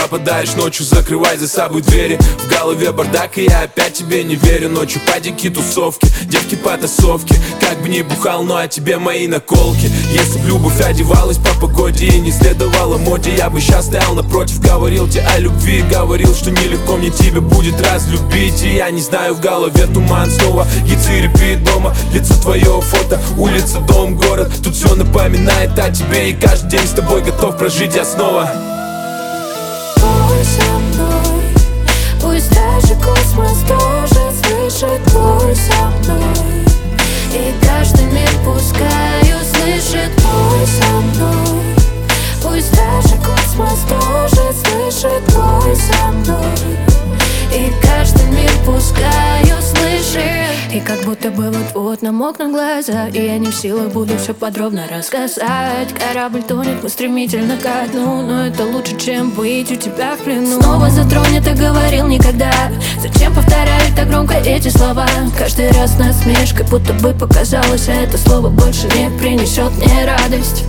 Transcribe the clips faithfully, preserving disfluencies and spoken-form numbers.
нападаешь ночью, закрывай за собой двери. В голове бардак, и я опять тебе не верю. Ночью падики, тусовки, девки потасовки. Как бы ни бухал, но о тебе мои наколки. Если б любовь одевалась по погоде и не следовала моде, я бы сейчас стоял напротив, говорил тебе о любви. Говорил, что нелегко мне тебя будет разлюбить. И я не знаю, в голове туман снова. Яйцы репит дома, лицо твое фото, улица, дом, город. Тут все напоминает о тебе, и каждый день с тобой готов прожить я снова. Будь со мной, пусть даже космос тоже слышит. Будь со мной, и каждый мир пускай услышит. Будь со мной, пусть даже космос тоже слышит. Будь со мной, и каждый мир пускай услышит. И как будто бы вот-вот намокнут глаза, и я не в силах буду все подробно рассказать. Корабль тонет, мы стремительно ко дну, но это лучше, чем быть у тебя в плену. Снова затронет, и говорил никогда. Зачем повторять так громко эти слова? Каждый раз насмешкой, будто бы показалось, а это слово больше не принесет мне радость.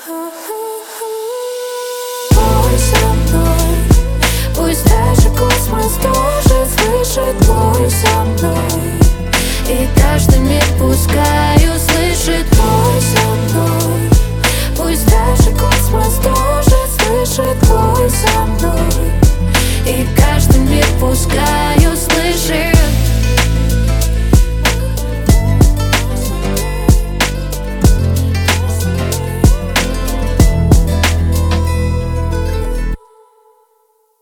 Будь со мной, пусть даже космос тоже слышит. Будь со мной, и каждый мир пускай